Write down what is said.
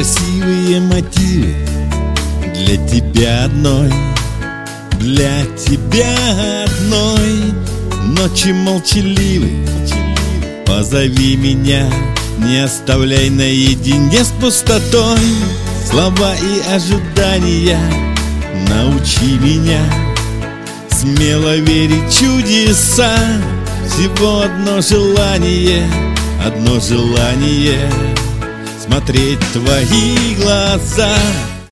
красивые мотивы для тебя одной, для тебя одной. Ночи молчаливы, позови меня, не оставляй наедине с пустотой. Слова и ожидания научи меня смело верить в чудеса. Всего одно желание смотреть в твои глаза.